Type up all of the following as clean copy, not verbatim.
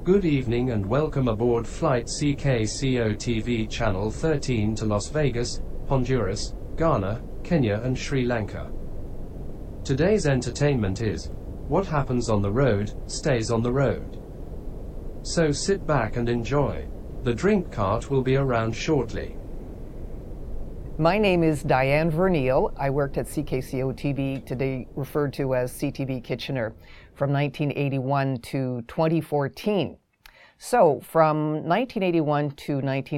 Good evening and welcome aboard flight CKCO TV Channel 13 to Las Vegas, Honduras, Ghana, Kenya and Sri Lanka. Today's entertainment is, what happens on the road, stays on the road. So sit back and enjoy. The drink cart will be around shortly. My name is Diane Verneil. I worked at CKCO TV, today referred to as CTV Kitchener, from 1981 to 2014. So from 1981 to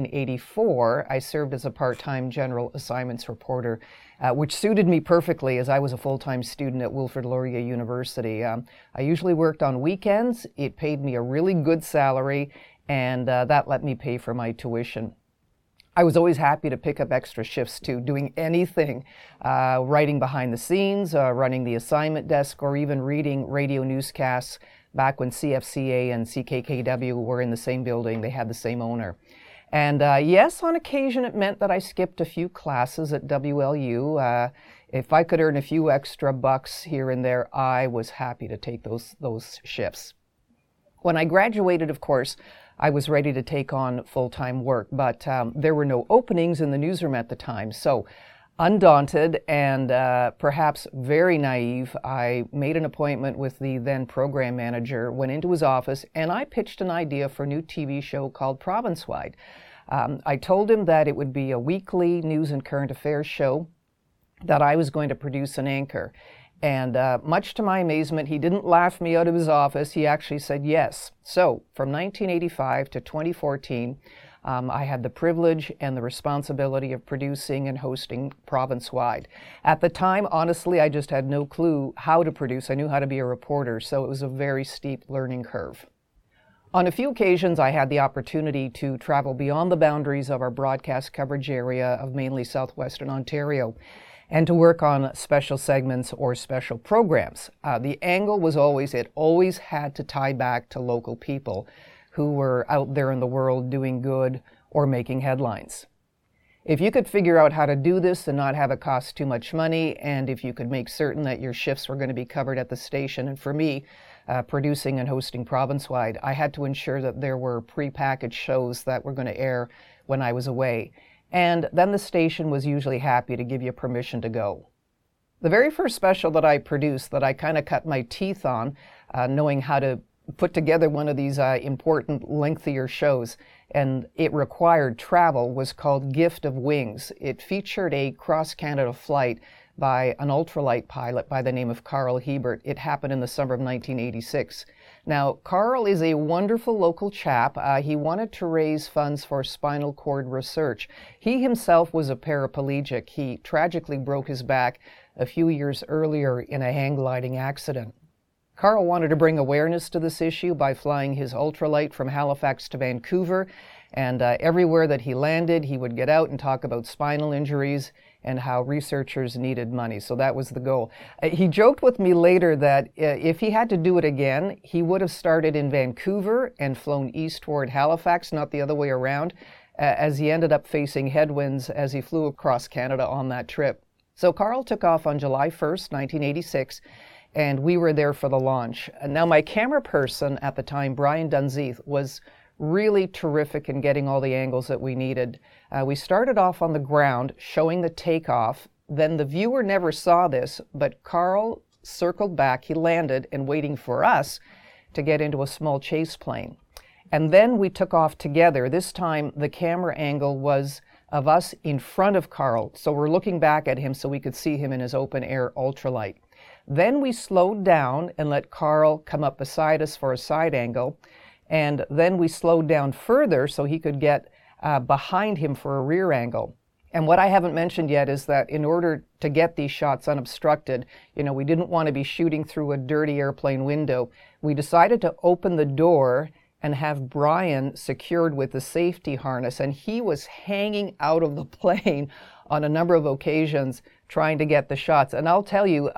1984, I served as a part-time general assignments reporter, which suited me perfectly as I was a full-time student at Wilfrid Laurier University. I usually worked on weekends. It paid me a really good salary, and that let me pay for my tuition. I was always happy to pick up extra shifts too, doing anything, writing behind the scenes, running the assignment desk, or even reading radio newscasts back when CFCA and CKKW were in the same building. They had the same owner. And yes, on occasion it meant that I skipped a few classes at WLU. If I could earn a few extra bucks here and there, I was happy to take those shifts. When I graduated, of course, I was ready to take on full-time work, but there were no openings in the newsroom at the time. So, undaunted and perhaps very naive, I made an appointment with the then program manager, went into his office, and I pitched an idea for a new TV show called Province-Wide. I told him that it would be a weekly news and current affairs show that I was going to produce and anchor. And much to my amazement, he didn't laugh me out of his office. He actually said yes. So from 1985 to 2014, I had the privilege and the responsibility of producing and hosting Province-Wide. At the time, honestly, I just had no clue how to produce. I knew how to be a reporter, so it was a very steep learning curve. On a few occasions, I had the opportunity to travel beyond the boundaries of our broadcast coverage area of mainly southwestern Ontario, and to work on special segments or special programs. The angle was it always had to tie back to local people who were out there in the world doing good or making headlines. If you could figure out how to do this and not have it cost too much money, and if you could make certain that your shifts were going to be covered at the station, and for me, producing and hosting Province-Wide, I had to ensure that there were pre-packaged shows that were going to air when I was away. And then the station was usually happy to give you permission to go. The very first special that I produced, that I kind of cut my teeth on, knowing how to put together one of these important, lengthier shows, and it required travel, was called Gift of Wings. It featured a cross-Canada flight by an ultralight pilot by the name of Carl Hebert. It happened in the summer of 1986. Now, Carl is a wonderful local chap. He wanted to raise funds for spinal cord research. He himself was a paraplegic. He tragically broke his back a few years earlier in a hang gliding accident. Carl wanted to bring awareness to this issue by flying his ultralight from Halifax to Vancouver, and everywhere that he landed, he would get out and talk about spinal injuries and how researchers needed money. So that was the goal. He joked with me later that if he had to do it again, he would have started in Vancouver and flown east toward Halifax, not the other way around, as he ended up facing headwinds as he flew across Canada on that trip. So Carl took off on July 1st, 1986, and we were there for the launch. Now, my camera person at the time, Brian Dunseith, was really terrific in getting all the angles that we needed. We started off on the ground showing the takeoff. Then the viewer never saw this, but Carl circled back, he landed, and waiting for us to get into a small chase plane. And then we took off together. This time the camera angle was of us in front of Carl, so we're looking back at him so we could see him in his open air ultralight. Then we slowed down and let Carl come up beside us for a side angle. And then we slowed down further so he could get behind him for a rear angle. And what I haven't mentioned yet is that in order to get these shots unobstructed, we didn't want to be shooting through a dirty airplane window. We decided to open the door and have Brian secured with the safety harness, and he was hanging out of the plane on a number of occasions trying to get the shots. And I'll tell you,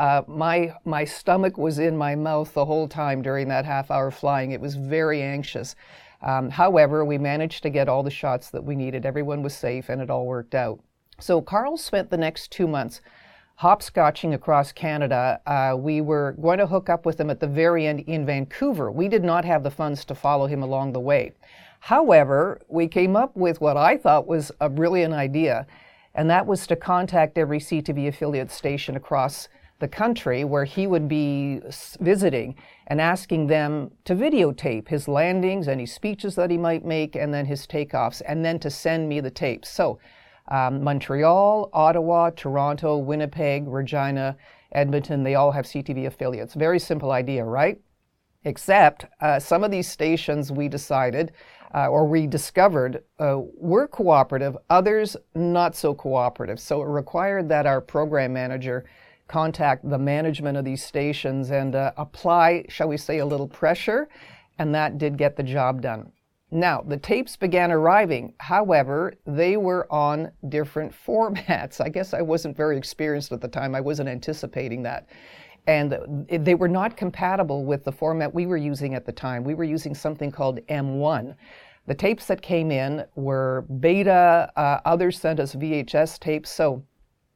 my stomach was in my mouth the whole time during that half-hour flying. It was very anxious. However, we managed to get all the shots that we needed. Everyone was safe, and it all worked out. So Carl spent the next 2 months hopscotching across Canada. We were going to hook up with him at the very end in Vancouver. We did not have the funds to follow him along the way. However, we came up with what I thought was a brilliant idea, and that was to contact every CTV affiliate station across the country where he would be visiting and asking them to videotape his landings, any speeches that he might make, and then his takeoffs, and then to send me the tapes. So Montreal, Ottawa, Toronto, Winnipeg, Regina, Edmonton, they all have CTV affiliates. Very simple idea, right? Except some of these stations we decided or we discovered were cooperative, others not so cooperative. So it required that our program manager contact the management of these stations and apply, shall we say, a little pressure, and that did get the job done. Now, the tapes began arriving. However, they were on different formats. I guess I wasn't very experienced at the time. I wasn't anticipating that. And they were not compatible with the format we were using at the time. We were using something called M1. The tapes that came in were beta. Others sent us VHS tapes. So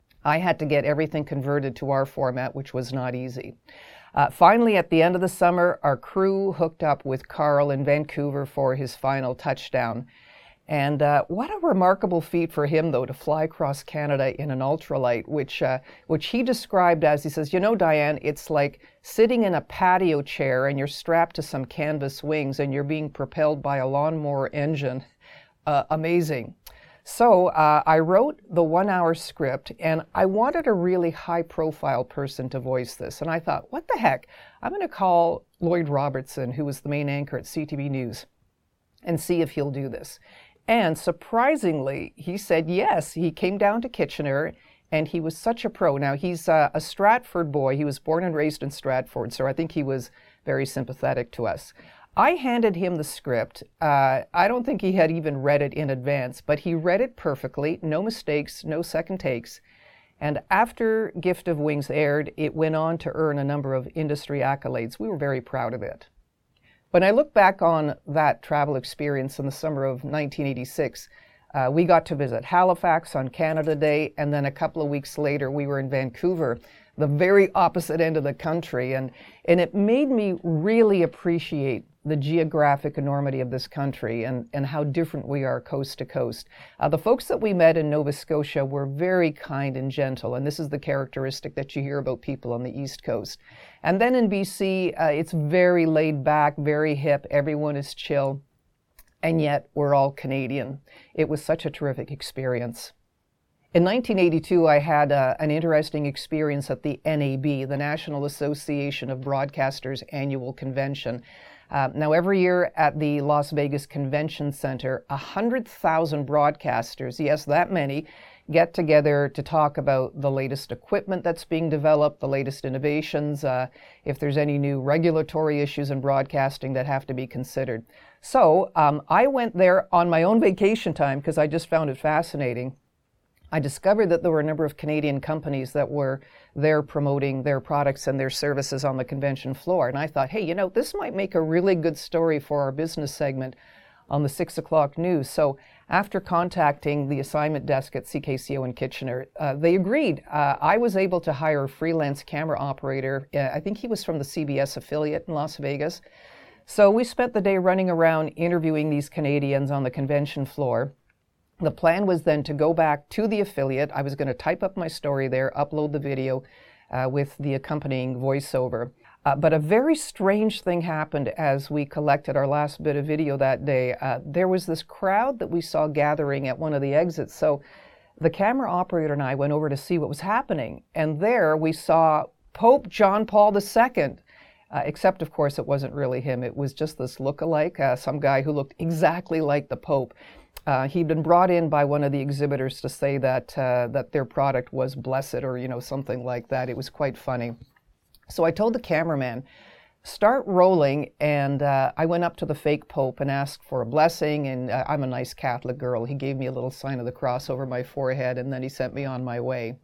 I had to get everything converted to our format, which was not easy. Finally, at the end of the summer, our crew hooked up with Carl in Vancouver for his final touchdown. And what a remarkable feat for him, though, to fly across Canada in an ultralight, which he described as, he says, you know, Diane, it's like sitting in a patio chair and you're strapped to some canvas wings and you're being propelled by a lawnmower engine. Amazing. So I wrote the 1-hour script, and I wanted a really high-profile person to voice this. And I thought, what the heck? I'm going to call Lloyd Robertson, who was the main anchor at CTV News, and see if he'll do this. And surprisingly, he said yes. He came down to Kitchener, and he was such a pro. Now, he's a Stratford boy. He was born and raised in Stratford, so I think he was very sympathetic to us. I handed him the script. I don't think he had even read it in advance, but he read it perfectly, no mistakes, no second takes. And after Gift of Wings aired, it went on to earn a number of industry accolades. We were very proud of it. When I look back on that travel experience in the summer of 1986, we got to visit Halifax on Canada Day, and then a couple of weeks later, we were in Vancouver, the very opposite end of the country. And it made me really appreciate the geographic enormity of this country and how different we are coast to coast. The folks that we met in Nova Scotia were very kind and gentle, and this is the characteristic that you hear about people on the East Coast. And then in BC, it's very laid back, very hip, everyone is chill, and yet we're all Canadian. It was such a terrific experience. In 1982, I had an interesting experience at the NAB, the National Association of Broadcasters annual convention. Now, every year at the Las Vegas Convention Center, 100,000 broadcasters, yes, that many, get together to talk about the latest equipment that's being developed, the latest innovations, if there's any new regulatory issues in broadcasting that have to be considered. So I went there on my own vacation time because I just found it fascinating. I discovered that there were a number of Canadian companies that were there promoting their products and their services on the convention floor. And I thought, hey, you know, this might make a really good story for our business segment on the 6 o'clock news. So after contacting the assignment desk at CKCO in Kitchener, they agreed. I was able to hire a freelance camera operator. I think he was from the CBS affiliate in Las Vegas. So we spent the day running around interviewing these Canadians on the convention floor. The plan was then to go back to the affiliate. I was going to type up my story there, upload the video with the accompanying voiceover. But a very strange thing happened as we collected our last bit of video that day. There was this crowd that we saw gathering at one of the exits. So the camera operator and I went over to see what was happening. And there we saw Pope John Paul II. Except, of course, it wasn't really him. It was just this look-alike, some guy who looked exactly like the Pope. He'd been brought in by one of the exhibitors to say that their product was blessed or, you know, something like that. It was quite funny. So I told the cameraman, start rolling, and I went up to the fake Pope and asked for a blessing, and I'm a nice Catholic girl. He gave me a little sign of the cross over my forehead, and then he sent me on my way.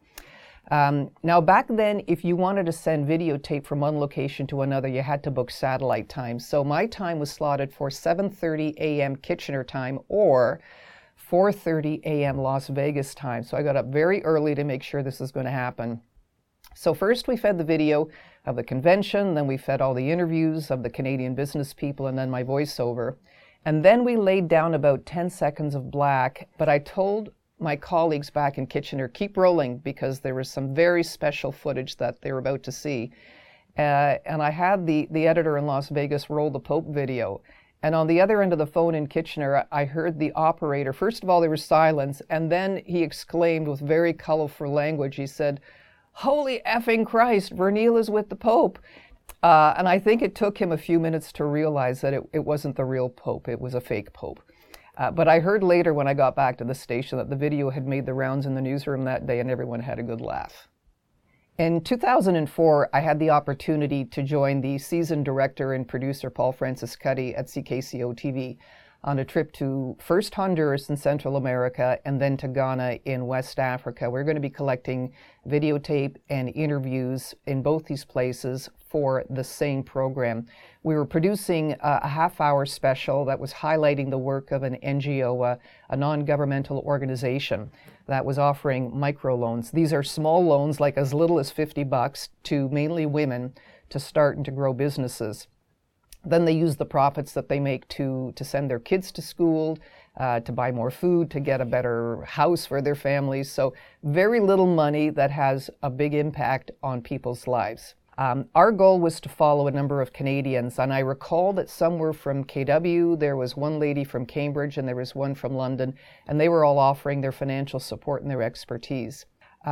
Now, back then, if you wanted to send videotape from one location to another, you had to book satellite time. So my time was slotted for 7:30 a.m. Kitchener time or 4:30 a.m. Las Vegas time. So I got up very early to make sure this was going to happen. So first we fed the video of the convention, then we fed all the interviews of the Canadian business people, and then my voiceover. And then we laid down about 10 seconds of black, but I told my colleagues back in Kitchener, keep rolling, because there was some very special footage that they were about to see. And I had the editor in Las Vegas roll the Pope video. And on the other end of the phone in Kitchener, I heard the operator. First of all, there was silence, and then he exclaimed with very colorful language, he said, "Holy effing Christ, Vernile is with the Pope." And I think it took him a few minutes to realize that it wasn't the real Pope, it was a fake Pope. But I heard later when I got back to the station that the video had made the rounds in the newsroom that day and everyone had a good laugh. In 2004, I had the opportunity to join the season director and producer Paul Francis Cuddy at CKCO TV on a trip to first Honduras in Central America and then to Ghana in West Africa. We're going to be collecting videotape and interviews in both these places for the same program. We were producing a half-hour special that was highlighting the work of an NGO, a non-governmental organization that was offering microloans. These are small loans, like as little as $50, to mainly women to start and to grow businesses. Then they use the profits that they make to send their kids to school, to buy more food, to get a better house for their families. So very little money that has a big impact on people's lives. Our goal was to follow a number of Canadians, and I recall that some were from KW, there was one lady from Cambridge, and there was one from London, and they were all offering their financial support and their expertise.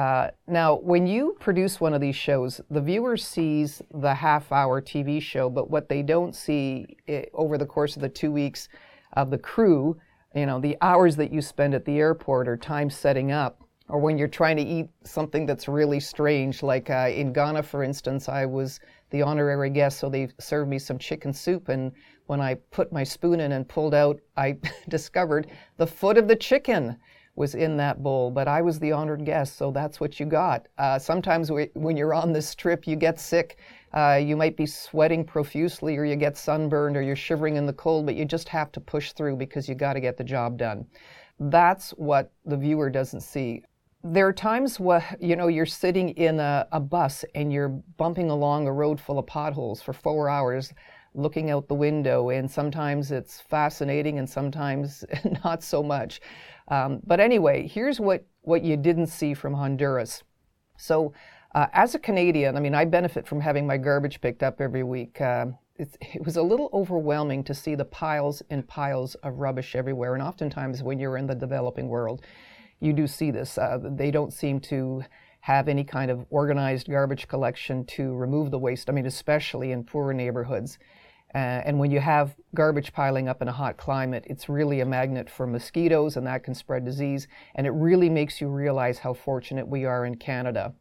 Now, when you produce one of these shows, the viewer sees the half-hour TV show, but what they don't see over the course of the 2 weeks of the crew, you know, the hours that you spend at the airport or time setting up, or when you're trying to eat something that's really strange, like in Ghana, for instance, I was the honorary guest, so they served me some chicken soup, and when I put my spoon in and pulled out, I discovered the foot of the chicken was in that bowl, but I was the honored guest, so that's what you got. Sometimes when you're on this trip, you get sick. You might be sweating profusely, or you get sunburned, or you're shivering in the cold, but you just have to push through because you got to get the job done. That's what the viewer doesn't see. There are times where, you know, you're sitting in a bus and you're bumping along a road full of potholes for 4 hours, looking out the window, and sometimes it's fascinating and sometimes not so much. But anyway, here's what you didn't see from Honduras. So as a Canadian, I mean, I benefit from having my garbage picked up every week. It was a little overwhelming to see the piles and piles of rubbish everywhere. And oftentimes when you're in the developing world, you do see this. They don't seem to have any kind of organized garbage collection to remove the waste, I mean, especially in poorer neighborhoods. And when you have garbage piling up in a hot climate, it's really a magnet for mosquitoes, and that can spread disease. And it really makes you realize how fortunate we are in Canada.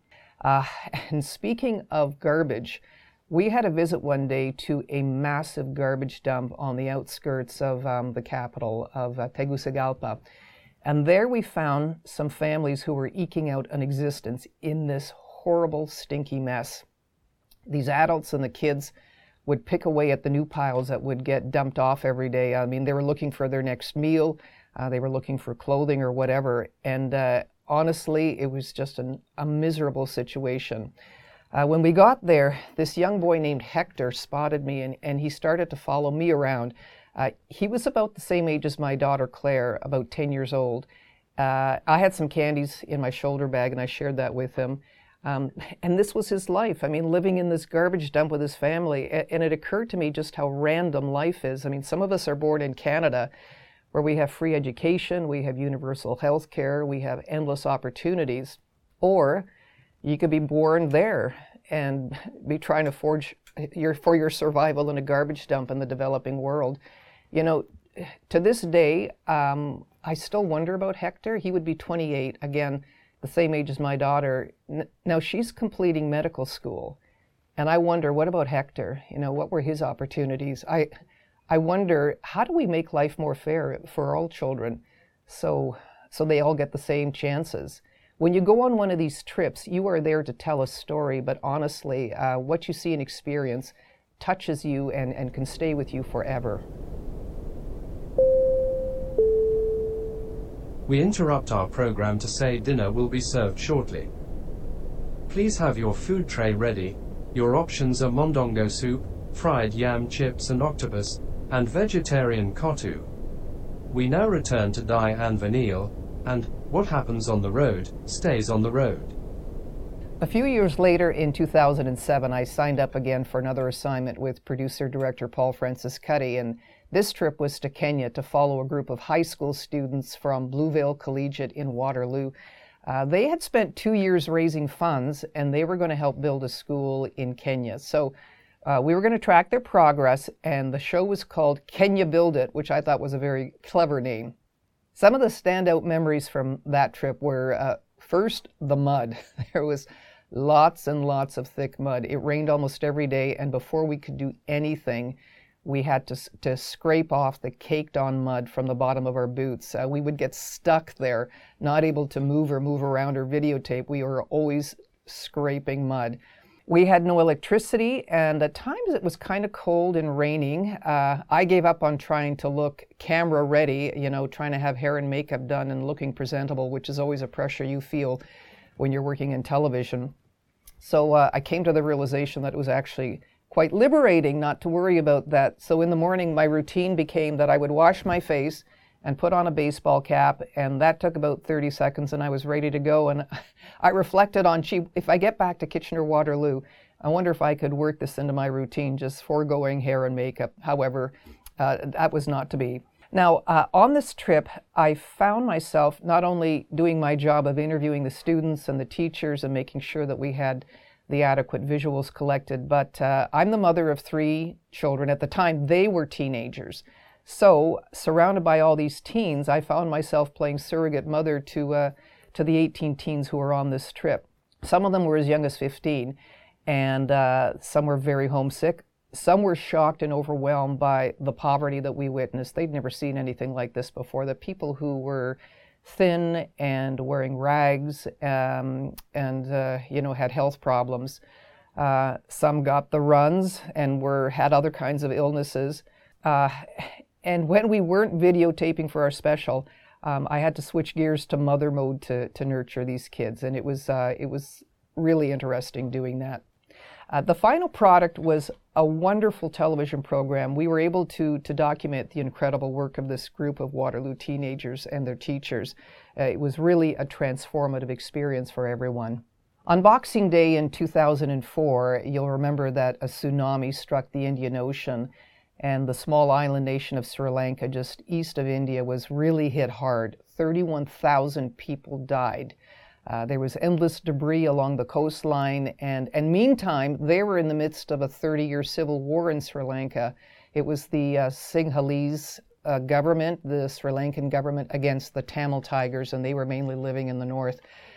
And speaking of garbage, we had a visit one day to a massive garbage dump on the outskirts of the capital of Tegucigalpa. And there we found some families who were eking out an existence in this horrible, stinky mess. These adults and the kids would pick away at the new piles that would get dumped off every day. I mean, they were looking for their next meal. They were looking for clothing or whatever. And honestly, it was just a miserable situation. When we got there, this young boy named Hector spotted me, and he started to follow me around. He was about the same age as my daughter Claire, about 10 years old. I had some candies in my shoulder bag, and I shared that with him. And this was his life. I mean, living in this garbage dump with his family. And it occurred to me just how random life is. I mean, some of us are born in Canada, where we have free education, we have universal health care, we have endless opportunities. Or you could be born there and be trying to forge for your survival in a garbage dump in the developing world. You know, to this day, I still wonder about Hector. He would be 28, again, the same age as my daughter. Now she's completing medical school, and I wonder, what about Hector? You know, what were his opportunities? I wonder, how do we make life more fair for all children so they all get the same chances? When you go on one of these trips, you are there to tell a story, but honestly, what you see and experience touches you and can stay with you forever. We interrupt our program to say dinner will be served shortly. Please have your food tray ready. Your options are mondongo soup, fried yam chips and octopus, and vegetarian kottu. We now return to Diane Verneil, and what happens on the road, stays on the road. A few years later, in 2007, I signed up again for another assignment with producer-director Paul Francis Cuddy, and this trip was to Kenya to follow a group of high school students from Bluevale Collegiate in Waterloo. They had spent 2 years raising funds, and they were going to help build a school in Kenya. So we were going to track their progress, and the show was called Kenya Build It, which I thought was a very clever name. Some of the standout memories from that trip were, first, the mud. There was lots and lots of thick mud. It rained almost every day, and before we could do anything, we had to scrape off the caked-on mud from the bottom of our boots. We would get stuck there, not able to move around or videotape. We were always scraping mud. We had no electricity, and at times it was kind of cold and raining. I gave up on trying to look camera ready, trying to have hair and makeup done and looking presentable, which is always a pressure you feel when you're working in television. So I came to the realization that it was actually quite liberating not to worry about that. So in the morning, my routine became that I would wash my face and put on a baseball cap, and that took about 30 seconds, and I was ready to go. And I reflected on, if I get back to Kitchener-Waterloo, I wonder if I could work this into my routine, just foregoing hair and makeup. However, that was not to be. Now, on this trip, I found myself not only doing my job of interviewing the students and the teachers and making sure that we had the adequate visuals collected, but I'm the mother of 3 children. At the time, they were teenagers. So, surrounded by all these teens, I found myself playing surrogate mother to the 18 teens who were on this trip. Some of them were as young as 15, and some were very homesick. Some were shocked and overwhelmed by the poverty that we witnessed. They'd never seen anything like this before. The people who were thin and wearing rags and had health problems. Some got the runs and had other kinds of illnesses. And when we weren't videotaping for our special, I had to switch gears to mother mode to nurture these kids, and it was really interesting doing that. The final product was a wonderful television program. We were able to document the incredible work of this group of Waterloo teenagers and their teachers. It was really a transformative experience for everyone. On Boxing Day in 2004, you'll remember that a tsunami struck the Indian Ocean, and the small island nation of Sri Lanka, just east of India, was really hit hard. 31,000 people died. There was endless debris along the coastline, and meantime, they were in the midst of a 30-year civil war in Sri Lanka. It was the Sinhalese government, the Sri Lankan government, against the Tamil Tigers, and they were mainly living in the north.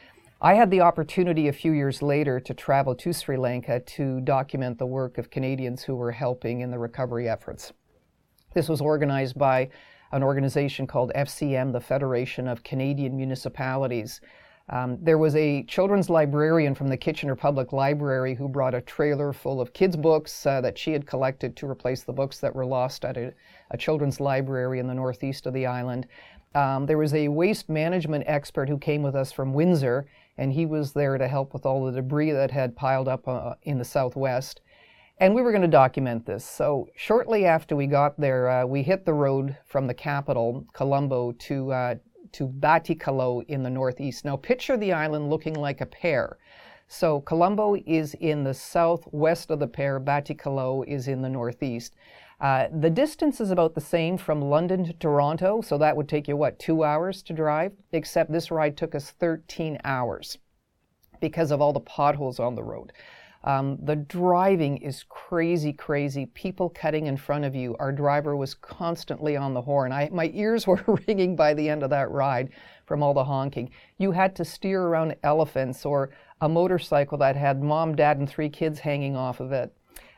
I had the opportunity a few years later to travel to Sri Lanka to document the work of Canadians who were helping in the recovery efforts. This was organized by an organization called FCM, the Federation of Canadian Municipalities. There was a children's librarian from the Kitchener Public Library who brought a trailer full of kids' books that she had collected to replace the books that were lost at a children's library in the northeast of the island. There was a waste management expert who came with us from Windsor, and he was there to help with all the debris that had piled up in the southwest. And we were going to document this. So shortly after we got there, we hit the road from the capital, Colombo, to Batticaloa in the northeast. Now picture the island looking like a pear. So Colombo is in the southwest of the pear, Batticaloa is in the northeast. The distance is about the same from London to Toronto, so that would take you, 2 hours to drive? Except this ride took us 13 hours because of all the potholes on the road. The driving is crazy. People cutting in front of you. Our driver was constantly on the horn. My ears were ringing by the end of that ride from all the honking. You had to steer around elephants or a motorcycle that had mom, dad, and 3 kids hanging off of it.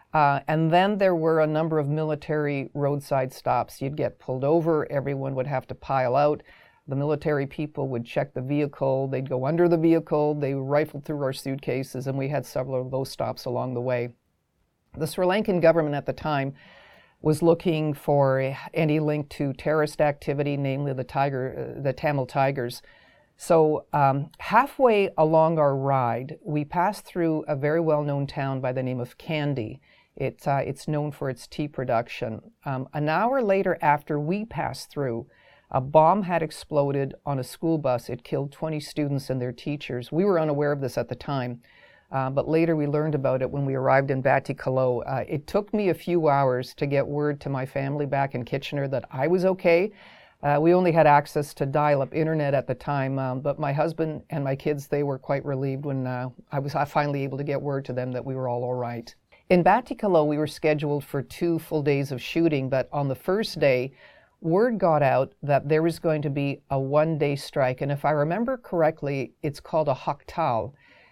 And then there were a number of military roadside stops. You'd get pulled over. Everyone would have to pile out. The military people would check the vehicle. They'd go under the vehicle. They rifled through our suitcases, and we had several of those stops along the way. The Sri Lankan government at the time was looking for any link to terrorist activity, namely the Tamil Tigers. So halfway along our ride, we passed through a very well-known town by the name of Kandy. It's known for its tea production. An hour later, after we passed through, a bomb had exploded on a school bus. It killed 20 students and their teachers. We were unaware of this at the time, but later we learned about it when we arrived in Batticaloa. It took me a few hours to get word to my family back in Kitchener that I was okay. We only had access to dial-up internet at the time, but my husband and my kids, they were quite relieved when I was finally able to get word to them that we were all right. In Batticaloa, we were scheduled for 2 full days of shooting, but on the first day, word got out that there was going to be a 1-day strike, and if I remember correctly, it's called a Haktal.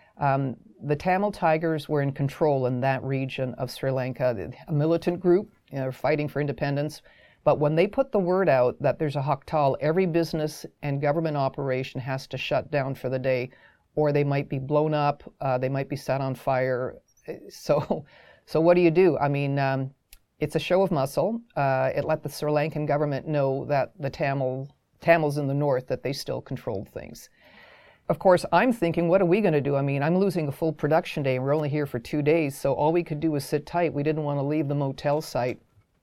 The Tamil Tigers were in control in that region of Sri Lanka, a militant group, fighting for independence. But when they put the word out that there's a Haktal, every business and government operation has to shut down for the day, or they might be blown up, they might be set on fire. So what do? I mean, it's a show of muscle. It let the Sri Lankan government know that the Tamils in the north, that they still controlled things. Of course, I'm thinking, what are we going to do? I mean, I'm losing a full production day, and we're only here for 2 days, so all we could do was sit tight. We didn't want to leave the motel site.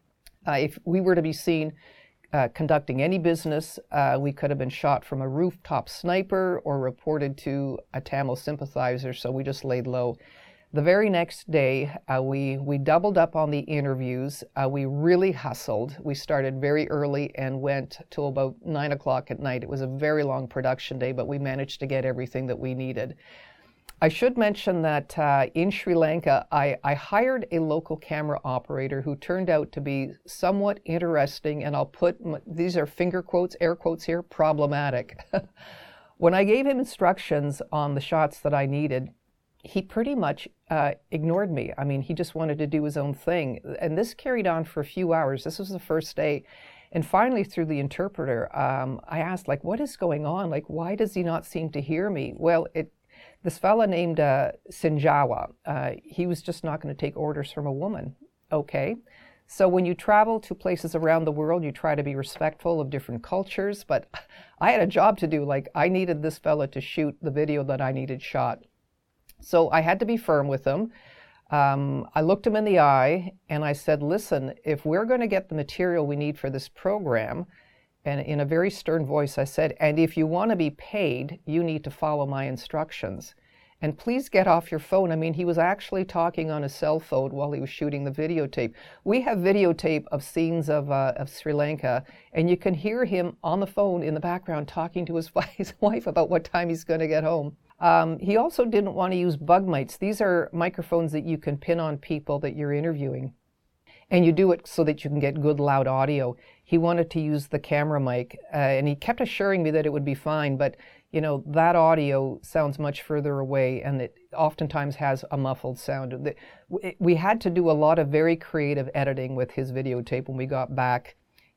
If we were to be seen conducting any business, we could have been shot from a rooftop sniper or reported to a Tamil sympathizer, so we just laid low. The very next day, we doubled up on the interviews. We really hustled. We started very early and went till about 9 o'clock at night. It was a very long production day, but we managed to get everything that we needed. I should mention that in Sri Lanka, I hired a local camera operator who turned out to be somewhat interesting, and I'll put, these are finger quotes, air quotes here, problematic. When I gave him instructions on the shots that I needed, he pretty much ignored me. I mean, he just wanted to do his own thing. And this carried on for a few hours. This was the first day. And finally, through the interpreter, I asked, like, what is going on? Like, why does he not seem to hear me? Well, this fella named Sinjawa, he was just not going to take orders from a woman. Okay. So when you travel to places around the world, you try to be respectful of different cultures. But I had a job to do. Like, I needed this fella to shoot the video that I needed shot. So I had to be firm with him. I looked him in the eye and I said, listen, if we're going to get the material we need for this program, and in a very stern voice I said, and if you want to be paid, you need to follow my instructions. And please get off your phone. I mean, he was actually talking on his cell phone while he was shooting the videotape. We have videotape of scenes of Sri Lanka, and you can hear him on the phone in the background talking to his wife about what time he's going to get home. He also didn't want to use bug mics. These are microphones that you can pin on people that you're interviewing. And you do it so that you can get good loud audio. He wanted to use the camera mic, and he kept assuring me that it would be fine, but that audio sounds much further away, and it oftentimes has a muffled sound. We had to do a lot of very creative editing with his videotape when we got back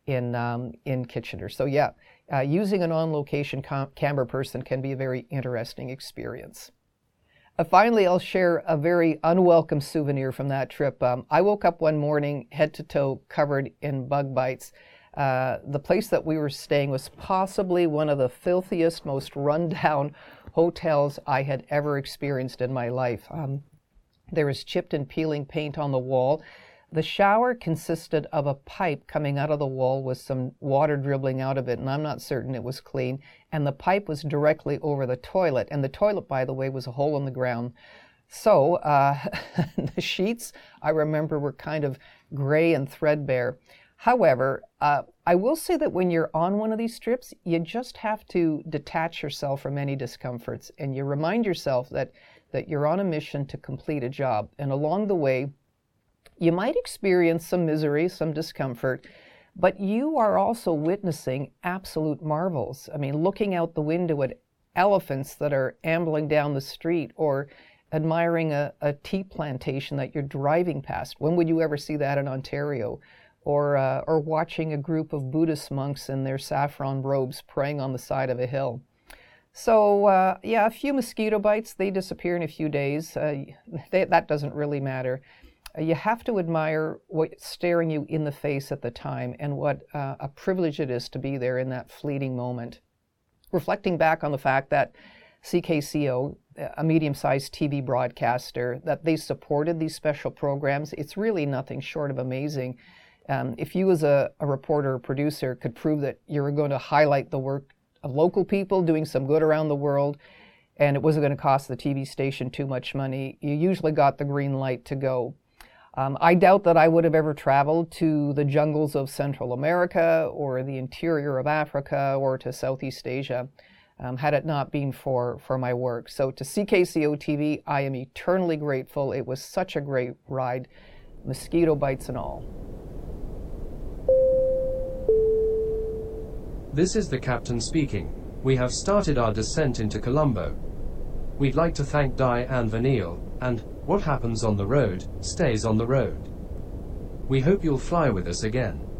in Kitchener. So yeah, using an on-location camera person can be a very interesting experience. Finally, I'll share a very unwelcome souvenir from that trip. I woke up one morning, head to toe, covered in bug bites. The place that we were staying was possibly one of the filthiest, most run-down hotels I had ever experienced in my life. There was chipped and peeling paint on the wall. The shower consisted of a pipe coming out of the wall with some water dribbling out of it, and I'm not certain it was clean. And the pipe was directly over the toilet. And the toilet, by the way, was a hole in the ground. So the sheets, I remember, were kind of gray and threadbare. However, I will say that when you're on one of these trips, you just have to detach yourself from any discomforts. And you remind yourself that you're on a mission to complete a job. And along the way, you might experience some misery, some discomfort, but you are also witnessing absolute marvels. I mean, looking out the window at elephants that are ambling down the street, or admiring a tea plantation that you're driving past. When would you ever see that in Ontario? Or watching a group of Buddhist monks in their saffron robes praying on the side of a hill. So yeah, a few mosquito bites, they disappear in a few days. That doesn't really matter. You have to admire what's staring you in the face at the time, and what a privilege it is to be there in that fleeting moment. reflecting back on the fact that CKCO, a medium-sized TV broadcaster, that they supported these special programs, it's really nothing short of amazing. If you as a reporter or producer could prove that you were going to highlight the work of local people doing some good around the world, and it wasn't going to cost the TV station too much money, you usually got the green light to go. I doubt that I would have ever traveled to the jungles of Central America or the interior of Africa or to Southeast Asia had it not been for my work. So to CKCO TV, I am eternally grateful. It was such a great ride, mosquito bites and all. This is the captain speaking. We have started our descent into Colombo. We'd like to thank Diane Verneil, and what happens on the road, stays on the road. We hope you'll fly with us again.